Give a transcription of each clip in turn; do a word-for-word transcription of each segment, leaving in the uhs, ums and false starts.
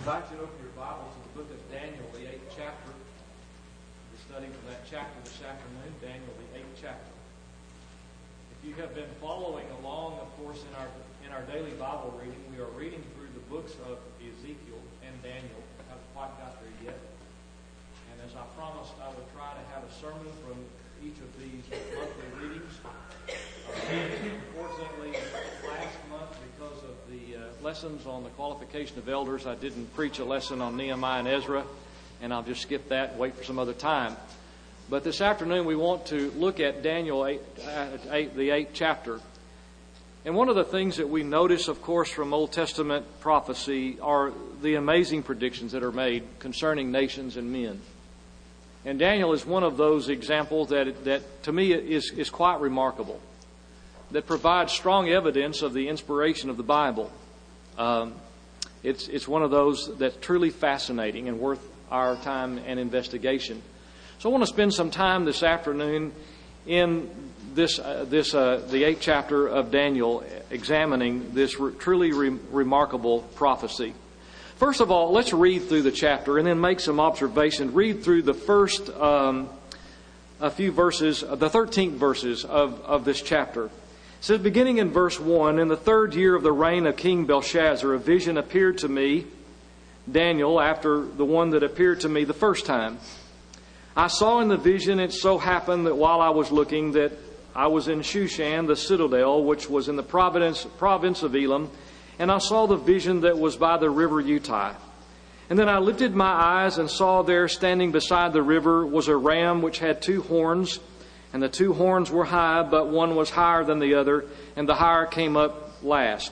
invite you to open your Bible to the book of Daniel, the eighth chapter. We're studying from that chapter this afternoon, Daniel, the eighth chapter. If you have been following along, of course, in our in our daily Bible reading, we are reading through the books of Ezekiel and Daniel. I haven't quite got there yet. And as I promised, I would try to have a sermon from each of these monthly readings. Uh, unfortunately, last month, because of the uh, lessons on the qualification of elders, I didn't preach a lesson on Nehemiah and Ezra, and I'll just skip that and wait for some other time. But this afternoon, we want to look at Daniel, eight, eight, the eighth chapter. And one of the things that we notice, of course, from Old Testament prophecy are the amazing predictions that are made concerning nations and men. And Daniel is one of those examples that, that to me, is, is quite remarkable, that provides strong evidence of the inspiration of the Bible. Um, it's, it's one of those that's truly fascinating and worth our time and investigation. So I want to spend some time this afternoon in this, uh, this uh, the eighth chapter of Daniel, examining this re- truly re- remarkable prophecy. First of all, let's read through the chapter and then make some observations. Read through the first um, a few verses, the thirteenth verses of, of this chapter. It says, beginning in verse one, in the third year of the reign of King Belshazzar, a vision appeared to me, Daniel, after the one that appeared to me the first time. I saw in the vision, it so happened that while I was looking, that I was in Shushan, the citadel, which was in the province, province of Elam, and I saw the vision that was by the river Utai. And then I lifted my eyes and saw there, standing beside the river, was a ram which had two horns, and the two horns were high, but one was higher than the other, and the higher came up last.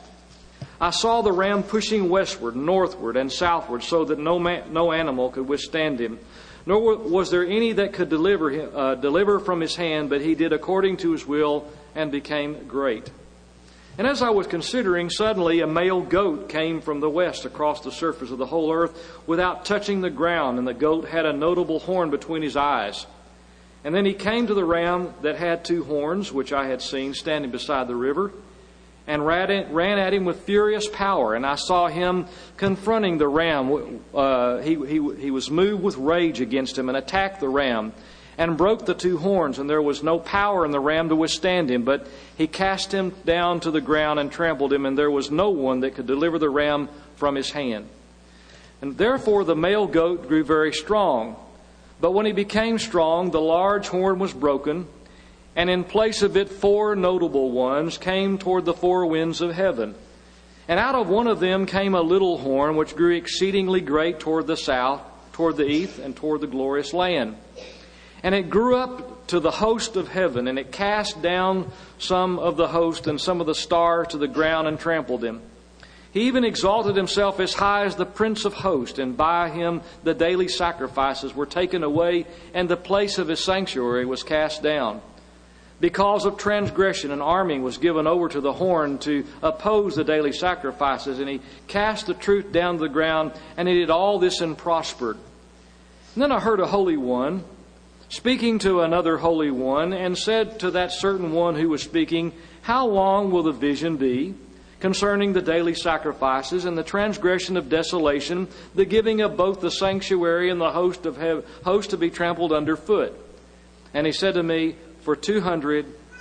I saw the ram pushing westward, northward, and southward, so that no man, no animal could withstand him. Nor was there any that could deliver him, uh, deliver from his hand, but he did according to his will and became great. And as I was considering, suddenly a male goat came from the west across the surface of the whole earth without touching the ground, and the goat had a notable horn between his eyes. And then he came to the ram that had two horns, which I had seen standing beside the river, and ran at him with furious power. And I saw him confronting the ram. Uh, he, he, he was moved with rage against him and attacked the ram and broke the two horns. And there was no power in the ram to withstand him, but he cast him down to the ground and trampled him. And there was no one that could deliver the ram from his hand. And therefore the male goat grew very strong. But when he became strong, the large horn was broken, and in place of it four notable ones came toward the four winds of heaven. And out of one of them came a little horn, which grew exceedingly great toward the south, toward the east, and toward the glorious land. And it grew up to the host of heaven, and it cast down some of the host and some of the stars to the ground and trampled them. He even exalted himself as high as the prince of hosts, and by him the daily sacrifices were taken away, and the place of his sanctuary was cast down. Because of transgression, an army was given over to the horn to oppose the daily sacrifices, and he cast the truth down to the ground, and he did all this and prospered. And then I heard a holy one speaking to another holy one, and said to that certain one who was speaking, how long will the vision be concerning the daily sacrifices and the transgression of desolation, the giving of both the sanctuary and the host of heaven, host to be trampled underfoot? And he said to me, for two hundred,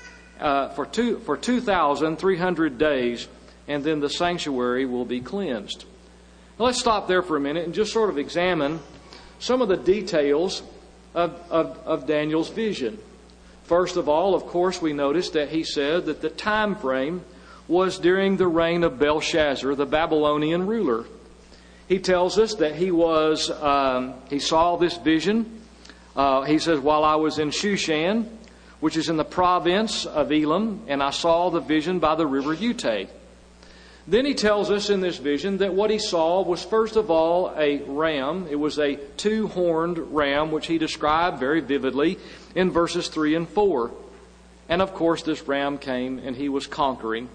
uh, for two for two thousand three hundred days, and then the sanctuary will be cleansed. Now let's stop there for a minute and just sort of examine some of the details of, of, of Daniel's vision. First of all, of course, we noticed that he said that the time frame was during the reign of Belshazzar, the Babylonian ruler. He tells us that he was um, he saw this vision. Uh, he says, while I was in Shushan, which is in the province of Elam, and I saw the vision by the river Utai. Then he tells us in this vision that what he saw was first of all a ram. It was a two-horned ram, which he described very vividly in verses three and four. And of course this ram came and he was conquering.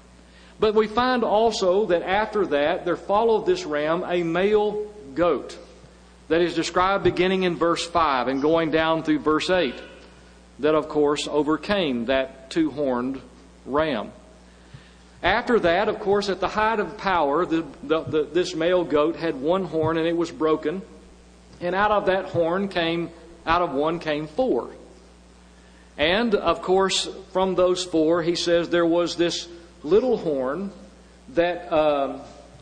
But we find also that after that there followed this ram a male goat that is described beginning in verse five and going down through verse eight. That of course overcame that two-horned ram. After that, of course, at the height of power, the, the, the, this male goat had one horn and it was broken. And out of that horn came, out of one came four. And, of course, from those four, he says there was this little horn that uh,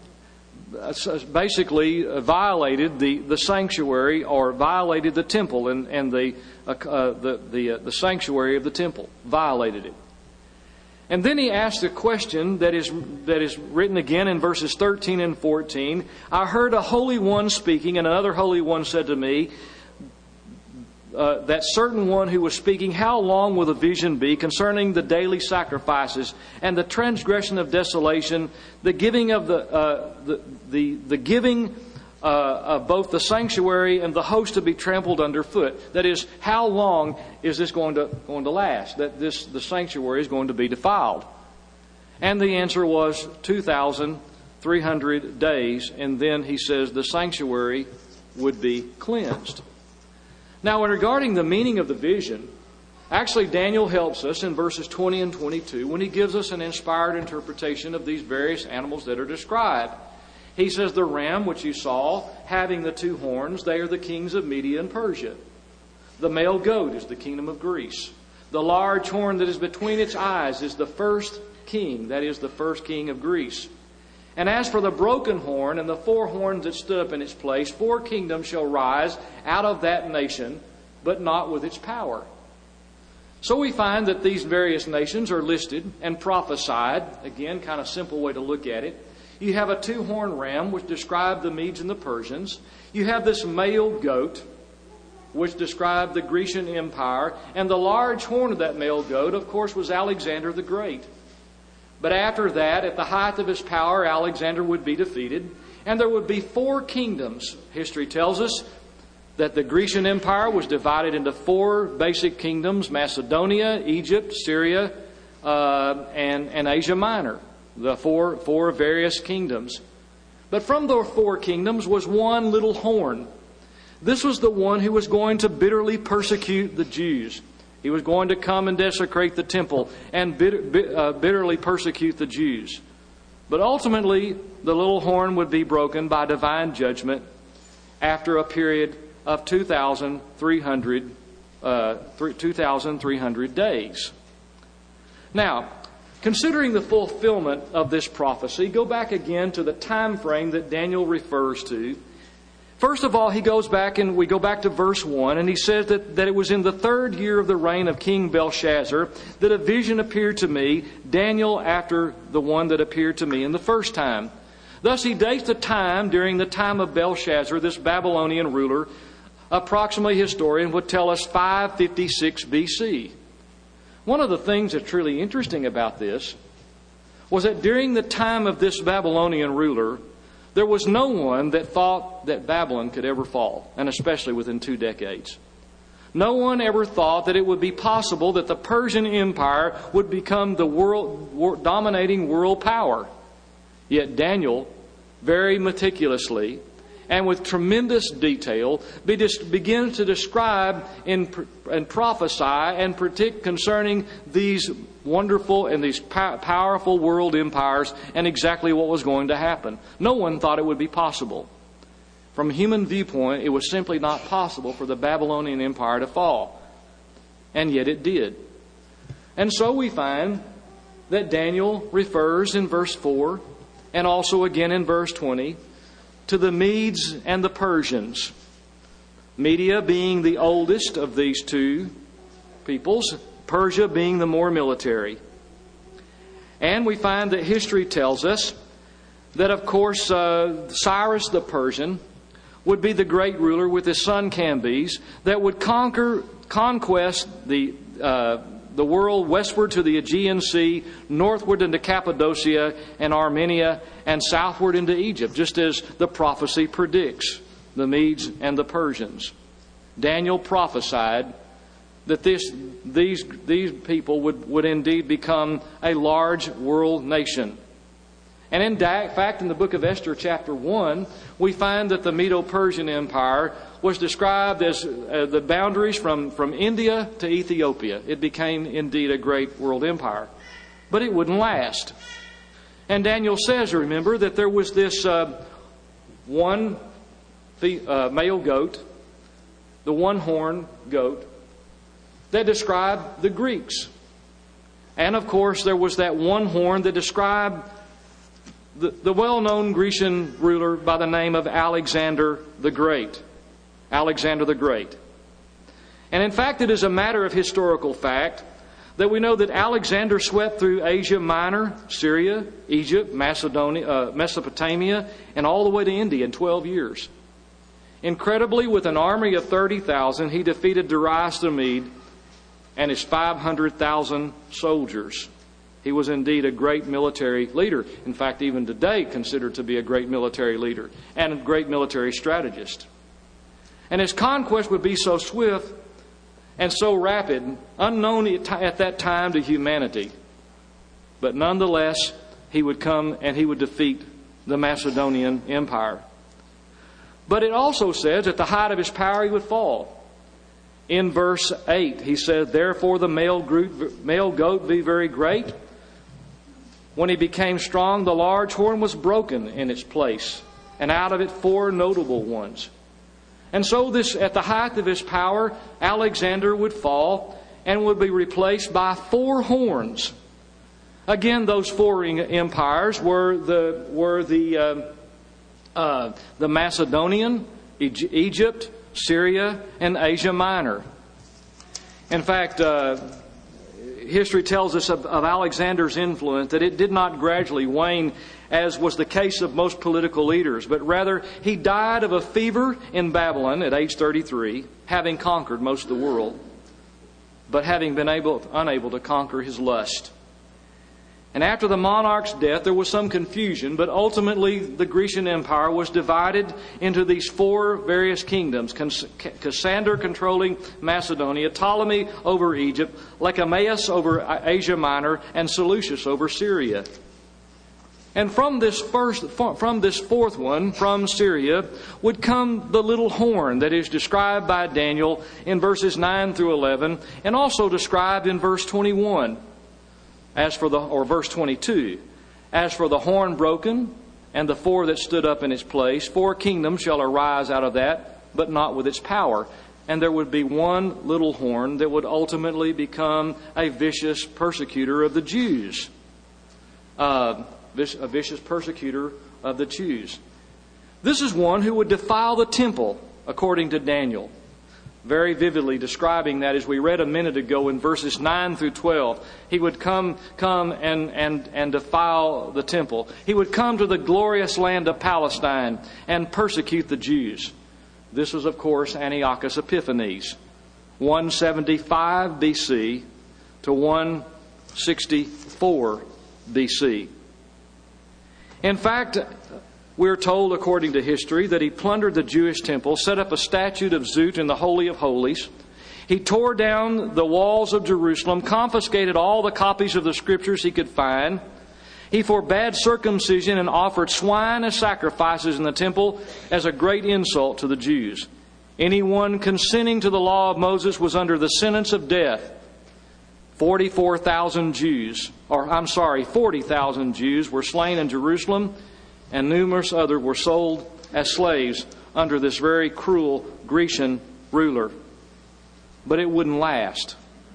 basically violated the, the sanctuary, or violated the temple, and, and the, uh, uh, the, the, uh, the sanctuary of the temple, violated it. And then he asked a question that is that is written again in verses thirteen and fourteen. I heard a holy one speaking, and another holy one said to me, uh, that certain one who was speaking, how long will the vision be concerning the daily sacrifices and the transgression of desolation, the giving of the uh, the, the the giving uh, of both the sanctuary and the host to be trampled underfoot? That is, how long is this going to going to last? That this the sanctuary is going to be defiled? And the answer was two thousand three hundred days, and then he says the sanctuary would be cleansed. Now, regarding the meaning of the vision, actually Daniel helps us in verses twenty and twenty-two when he gives us an inspired interpretation of these various animals that are described. He says, the ram which you saw, having the two horns, they are the kings of Media and Persia. The male goat is the kingdom of Greece. The large horn that is between its eyes is the first king, that is the first king of Greece. And as for the broken horn and the four horns that stood up in its place, four kingdoms shall rise out of that nation, but not with its power. So we find that these various nations are listed and prophesied. Again, kind of simple way to look at it. You have a two-horned ram, which described the Medes and the Persians. You have this male goat, which described the Grecian Empire. And the large horn of that male goat, of course, was Alexander the Great. But after that, at the height of his power, Alexander would be defeated. And there would be four kingdoms. History tells us that the Grecian Empire was divided into four basic kingdoms: Macedonia, Egypt, Syria, uh, and, and Asia Minor. The four, four various kingdoms. But from the four kingdoms was one little horn. This was the one who was going to bitterly persecute the Jews. He was going to come and desecrate the temple and bit, uh, bitterly persecute the Jews. But ultimately, the little horn would be broken by divine judgment after a period of two thousand three hundred, uh, two thousand three hundred days. Now, considering the fulfillment of this prophecy, go back again to the time frame that Daniel refers to. First of all, he goes back and we go back to verse one, and he says that, that it was in the third year of the reign of King Belshazzar that a vision appeared to me, Daniel after the one that appeared to me in the first time. Thus he dates the time during the time of Belshazzar, this Babylonian ruler. Approximately, historian would tell us five fifty-six B C. One of the things that's truly interesting about this was that during the time of this Babylonian ruler, there was no one that thought that Babylon could ever fall, and especially within two decades. No one ever thought that it would be possible that the Persian Empire would become the world, dominating world power. Yet Daniel, very meticulously and with tremendous detail, begins to describe and, and prophesy and predict concerning these wonderful and these powerful world empires and exactly what was going to happen. No one thought it would be possible. From a human viewpoint, it was simply not possible for the Babylonian Empire to fall. And yet it did. And so we find that Daniel refers in verse four and also again in verse twenty to the Medes and the Persians. Media being the oldest of these two peoples, Persia being the more military. And we find that history tells us that, of course, uh, Cyrus the Persian would be the great ruler with his son Cambyses that would conquer, conquest the uh, the world westward to the Aegean Sea, northward into Cappadocia and Armenia, and southward into Egypt, just as the prophecy predicts, the Medes and the Persians. Daniel prophesied that this, these, these people would, would indeed become a large world nation. And in fact, in the book of Esther, chapter one, we find that the Medo-Persian Empire was described as uh, the boundaries from, from India to Ethiopia. It became indeed a great world empire. But it wouldn't last. And Daniel says, remember, that there was this uh, one uh, male goat, the one-horned goat, that described the Greeks. And of course, there was that one horn that described the, the well-known Grecian ruler by the name of Alexander the Great. Alexander the Great. And in fact, it is a matter of historical fact that we know that Alexander swept through Asia Minor, Syria, Egypt, Macedonia, uh, Mesopotamia, and all the way to India in twelve years. Incredibly, with an army of thirty thousand, he defeated Darius the Mede and his five hundred thousand soldiers. He was indeed a great military leader. In fact, even today considered to be a great military leader and a great military strategist. And his conquest would be so swift and so rapid, unknown at that time to humanity. But nonetheless, he would come and he would defeat the Macedonian Empire. But it also says at the height of his power he would fall. In verse eight, he said, "Therefore the male, group, male goat be very great. When he became strong, the large horn was broken in its place, and out of it four notable ones." And so this, at the height of his power, Alexander would fall and would be replaced by four horns. Again, those four empires were the were the uh, uh, the Macedonian, Egypt, Syria, and Asia Minor. In fact, uh, history tells us of, of Alexander's influence that it did not gradually wane, as was the case of most political leaders, but rather he died of a fever in Babylon at age thirty-three, having conquered most of the world, but having been able, unable to conquer his lust. And after the monarch's death, there was some confusion, but ultimately the Grecian Empire was divided into these four various kingdoms. Cassander controlling Macedonia, Ptolemy over Egypt, Lecameus over Asia Minor, and Seleucus over Syria. And from this first, from this fourth one, from Syria, would come the little horn that is described by Daniel in verses nine through eleven, and also described in verse twenty-one. As for the, or verse twenty-two, "As for the horn broken, and the four that stood up in its place, four kingdoms shall arise out of that, but not with its power. And there would be one little horn that would ultimately become a vicious persecutor of the Jews." Uh, a vicious persecutor of the Jews. This is one who would defile the temple, according to Daniel. Very vividly describing that, as we read a minute ago in verses nine through twelve. He would come come and, and, and defile the temple. He would come to the glorious land of Palestine and persecute the Jews. This was, of course, Antiochus Epiphanes, one seventy-five B C to one sixty-four B C. In fact, we're told, according to history, that he plundered the Jewish temple, set up a statue of Zut in the Holy of Holies. He tore down the walls of Jerusalem, confiscated all the copies of the Scriptures he could find. He forbade circumcision and offered swine as sacrifices in the temple as a great insult to the Jews. Anyone consenting to the law of Moses was under the sentence of death. forty-four thousand Jews, or I'm sorry, forty thousand Jews were slain in Jerusalem, and numerous others were sold as slaves under this very cruel Grecian ruler. But it wouldn't last.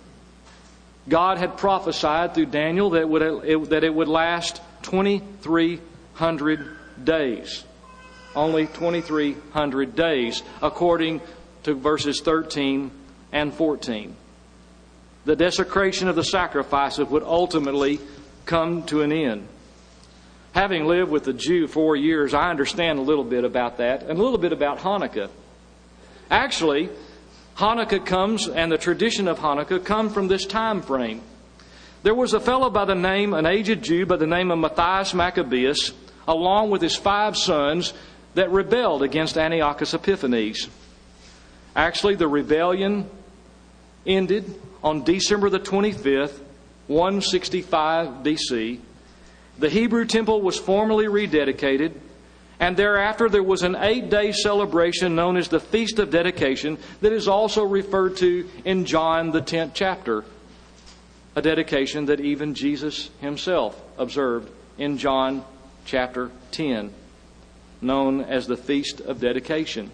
God had prophesied through Daniel that it would, that it would last twenty-three hundred days. Only twenty-three hundred days, according to verses thirteen and fourteen. The desecration of the sacrifices would ultimately come to an end. Having lived with the Jew four years, I understand a little bit about that, and a little bit about Hanukkah. Actually, Hanukkah comes, and the tradition of Hanukkah come from this time frame. There was a fellow by the name, an aged Jew by the name of Matthias Maccabeus, along with his five sons, that rebelled against Antiochus Epiphanes. Actually, the rebellion ended on December the twenty-fifth, one sixty-five B C. The Hebrew temple was formally rededicated, and thereafter there was an eight-day celebration known as the Feast of Dedication that is also referred to in John the tenth chapter, a dedication that even Jesus himself observed in John chapter ten, known as the Feast of Dedication.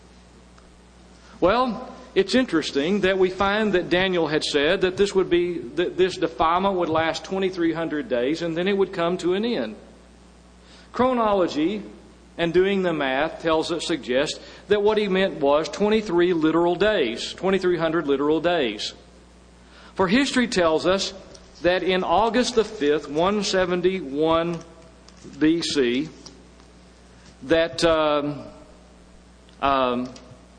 Well, it's interesting that we find that Daniel had said that this would be that this defilement would last twenty-three hundred days, and then it would come to an end. Chronology and doing the math tells us, suggests that what he meant was twenty-three literal days, twenty-three hundred literal days. For history tells us that in August the fifth, one seventy-one B C, that um, um,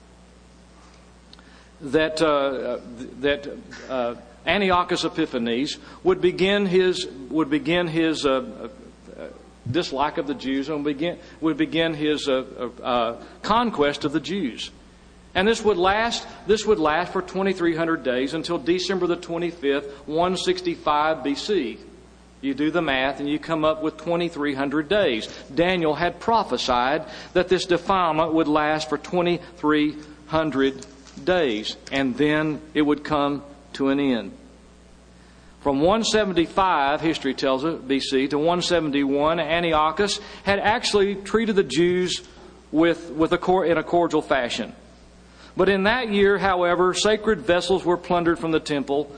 that uh, that uh, Antiochus Epiphanes would begin his would begin his uh, uh, dislike of the Jews and begin would begin his uh, uh, conquest of the Jews, and this would last this would last for twenty-three hundred days until December the twenty-fifth, one sixty-five B C. You do the math and you come up with twenty-three hundred days. Daniel had prophesied that this defilement would last for twenty-three hundred days, and then it would come to an end. From one seventy-five, history tells us, B C, to one seventy-one, Antiochus had actually treated the Jews with, with a, in a cordial fashion. But in that year, however, sacred vessels were plundered from the temple.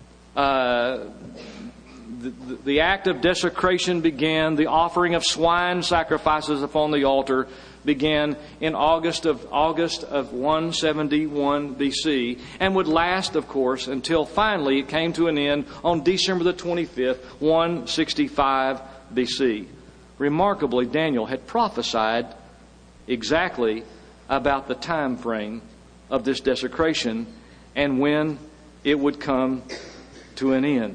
Uh, the, the, the act of desecration began. The offering of swine sacrifices upon the altar began in August of August of one seventy-one B C and would last, of course, until finally it came to an end on December the twenty-fifth, one sixty-five B C. Remarkably, Daniel had prophesied exactly about the time frame of this desecration and when it would come to an end.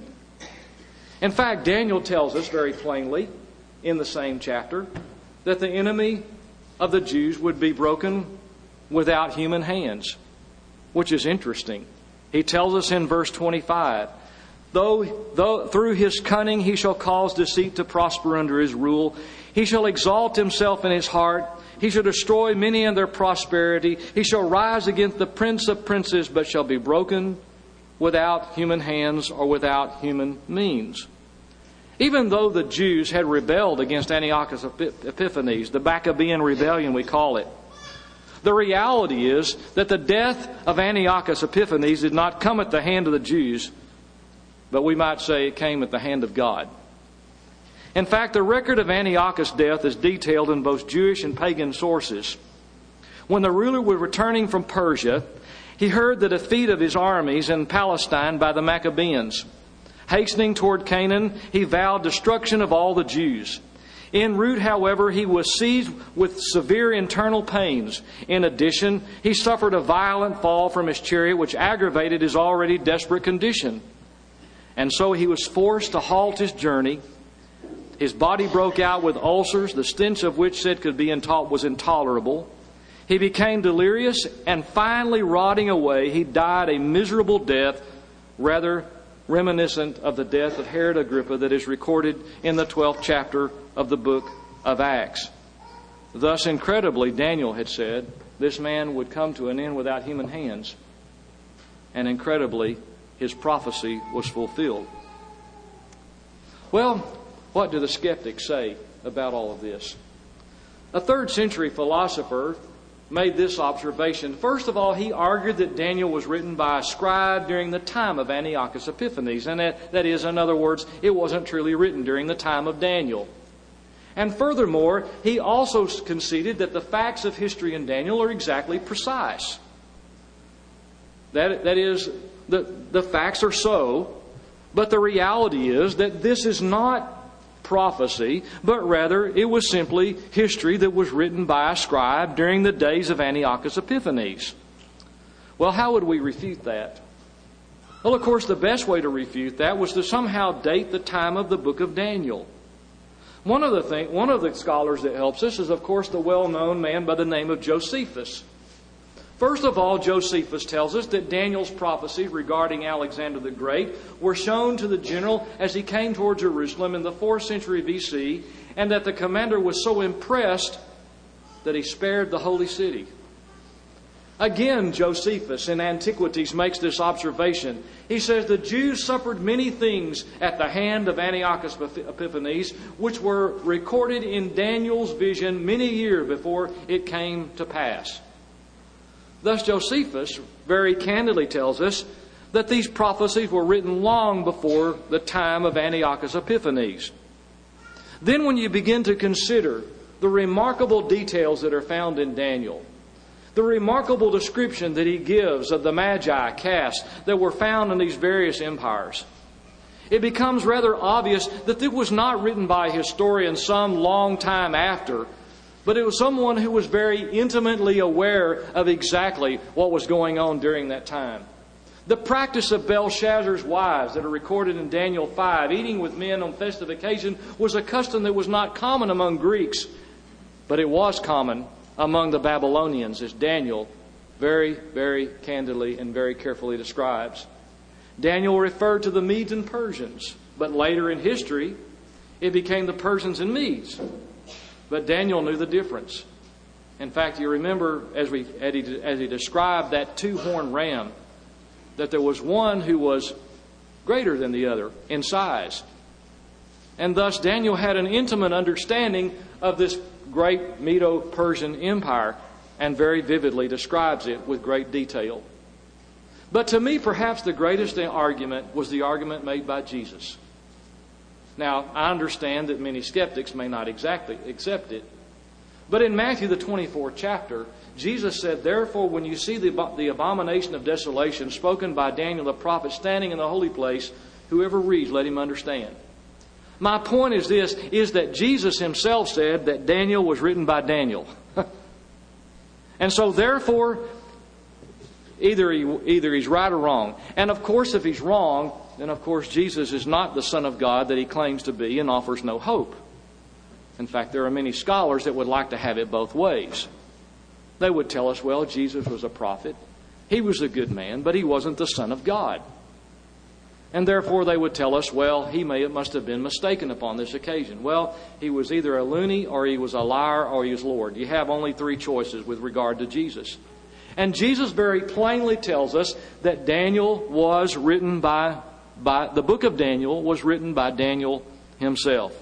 In fact, Daniel tells us very plainly in the same chapter that the enemy of the Jews would be broken without human hands, which is interesting. He tells us in verse twenty-five, though, though through his cunning he shall cause deceit to prosper under his rule, he shall exalt himself in his heart, he shall destroy many in their prosperity, he shall rise against the prince of princes, but shall be broken without human hands or without human means. Even though the Jews had rebelled against Antiochus Epiphanes, the Maccabean rebellion we call it, the reality is that the death of Antiochus Epiphanes did not come at the hand of the Jews, but we might say it came at the hand of God. In fact, the record of Antiochus' death is detailed in both Jewish and pagan sources. When the ruler was returning from Persia, he heard the defeat of his armies in Palestine by the Maccabeans. Hastening toward Canaan, he vowed destruction of all the Jews. En route, however, he was seized with severe internal pains. In addition, he suffered a violent fall from his chariot, which aggravated his already desperate condition. And so he was forced to halt his journey. His body broke out with ulcers, the stench of which said could be intol- was intolerable. He became delirious, and finally rotting away, he died a miserable death, rather reminiscent of the death of Herod Agrippa that is recorded in the twelfth chapter of the book of Acts. Thus, incredibly, Daniel had said this man would come to an end without human hands. And incredibly, his prophecy was fulfilled. Well, what do the skeptics say about all of this? A third century philosopher made this observation. First of all, he argued that Daniel was written by a scribe during the time of Antiochus Epiphanes. And that, that is, in other words, it wasn't truly written during the time of Daniel. And furthermore, he also conceded that the facts of history in Daniel are exactly precise. That, that is, the, the facts are so, but the reality is that this is not prophecy, but rather it was simply history that was written by a scribe during the days of Antiochus Epiphanes. Well, how would we refute that? Well, of course, the best way to refute that was to somehow date the time of the book of Daniel. One of the thing, one of the scholars that helps us is, of course, the well-known man by the name of Josephus. First of all, Josephus tells us that Daniel's prophecies regarding Alexander the Great were shown to the general as he came toward Jerusalem in the fourth century B C, and that the commander was so impressed that he spared the holy city. Again, Josephus in Antiquities makes this observation. He says, the Jews suffered many things at the hand of Antiochus Epiphanes, which were recorded in Daniel's vision many years before it came to pass. Thus Josephus very candidly tells us that these prophecies were written long before the time of Antiochus Epiphanes. Then when you begin to consider the remarkable details that are found in Daniel, the remarkable description that he gives of the magi cast that were found in these various empires, it becomes rather obvious that it was not written by a historian some long time after, but it was someone who was very intimately aware of exactly what was going on during that time. The practice of Belshazzar's wives that are recorded in Daniel five, eating with men on festive occasion, was a custom that was not common among Greeks, but it was common among the Babylonians, as Daniel very, very candidly and very carefully describes. Daniel referred to the Medes and Persians, but later in history, it became the Persians and Medes. But Daniel knew the difference. In fact, you remember as we as he, as he described that two-horned ram, that there was one who was greater than the other in size. And thus Daniel had an intimate understanding of this great Medo-Persian empire and very vividly describes it with great detail. But to me, perhaps the greatest argument was the argument made by Jesus. Now, I understand that many skeptics may not exactly accept it. But in Matthew, the twenty-fourth chapter, Jesus said, therefore, when you see the, the abomination of desolation spoken by Daniel the prophet standing in the holy place, whoever reads, let him understand. My point is this, is that Jesus himself said that Daniel was written by Daniel. And so therefore, either he, either he's right or wrong. And of course, if he's wrong, then of course Jesus is not the Son of God that he claims to be and offers no hope. In fact, there are many scholars that would like to have it both ways. They would tell us, well, Jesus was a prophet. He was a good man, but he wasn't the Son of God. And therefore they would tell us, well, he may it must have been mistaken upon this occasion. Well, he was either a loony or he was a liar or he was Lord. You have only three choices with regard to Jesus. And Jesus very plainly tells us that Daniel was written by, by the book of Daniel was written by Daniel himself.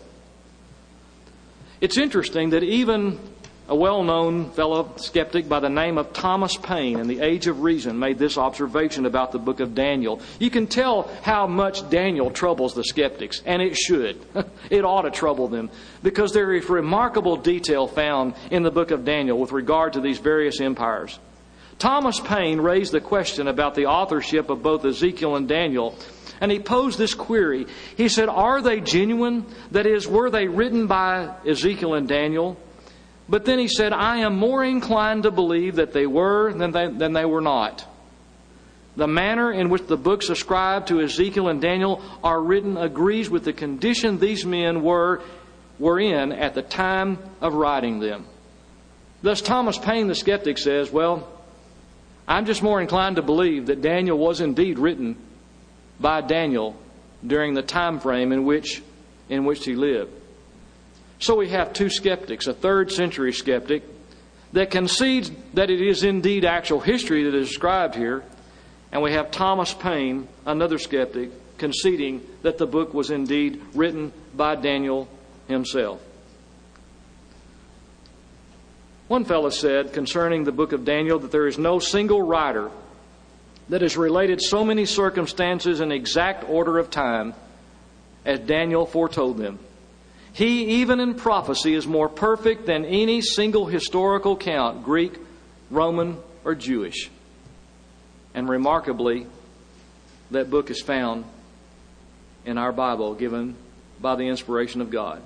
It's interesting that even a well-known fellow skeptic by the name of Thomas Paine in the Age of Reason made this observation about the book of Daniel. You can tell how much Daniel troubles the skeptics, and it should. It ought to trouble them, because there is remarkable detail found in the book of Daniel with regard to these various empires. Thomas Paine raised the question about the authorship of both Ezekiel and Daniel, and he posed this query. He said, are they genuine? That is, were they written by Ezekiel and Daniel? But then he said, I am more inclined to believe that they were than they, than they were not. The manner in which the books ascribed to Ezekiel and Daniel are written agrees with the condition these men were, were in at the time of writing them. Thus Thomas Paine the skeptic says, well, I'm just more inclined to believe that Daniel was indeed written by Daniel during the time frame in which, in which he lived. So we have two skeptics, a third century skeptic that concedes that it is indeed actual history that is described here. And we have Thomas Paine, another skeptic, conceding that the book was indeed written by Daniel himself. One fellow said concerning the book of Daniel that there is no single writer that has related so many circumstances in exact order of time as Daniel foretold them. He, even in prophecy, is more perfect than any single historical count, Greek, Roman, or Jewish. And remarkably, that book is found in our Bible, given by the inspiration of God.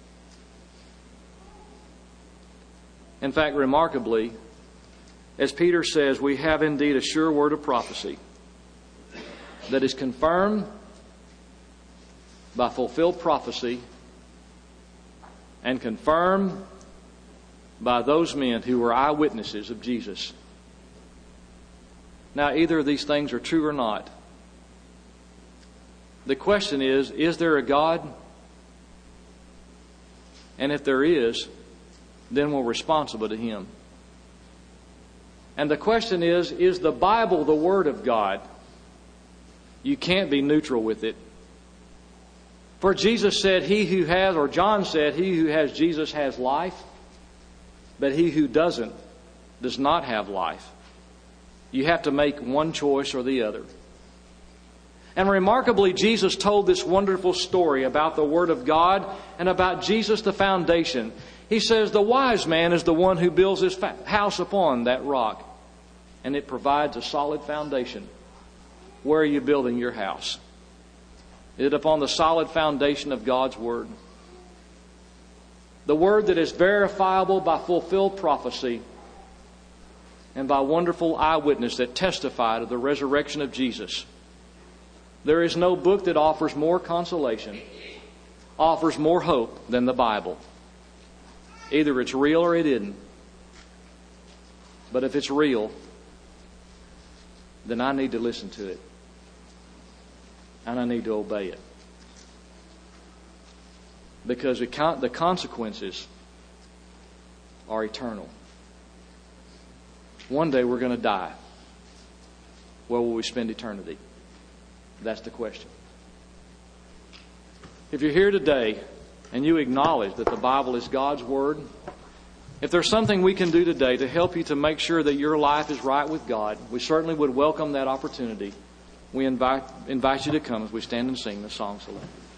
In fact, remarkably, as Peter says, we have indeed a sure word of prophecy that is confirmed by fulfilled prophecy and confirmed by those men who were eyewitnesses of Jesus. Now, either of these things are true or not. The question is, is there a God? And if there is, then we're responsible to Him. And the question is, is the Bible the Word of God? You can't be neutral with it. For Jesus said, he who has, or John said, he who has Jesus has life, but he who doesn't does not have life. You have to make one choice or the other. And remarkably, Jesus told this wonderful story about the Word of God and about Jesus, the foundation. He says, the wise man is the one who builds his house upon that rock, and it provides a solid foundation. Where are you building your house? Is it upon the solid foundation of God's Word? The Word that is verifiable by fulfilled prophecy and by wonderful eyewitness that testify to the resurrection of Jesus. There is no book that offers more consolation, offers more hope than the Bible. Either it's real or it isn't. But if it's real, then I need to listen to it. And I need to obey it. Because the consequences are eternal. One day we're going to die. Where will we spend eternity? That's the question. If you're here today and you acknowledge that the Bible is God's Word, if there's something we can do today to help you to make sure that your life is right with God, we certainly would welcome that opportunity. We invite invite you to come as we stand and sing the song selected.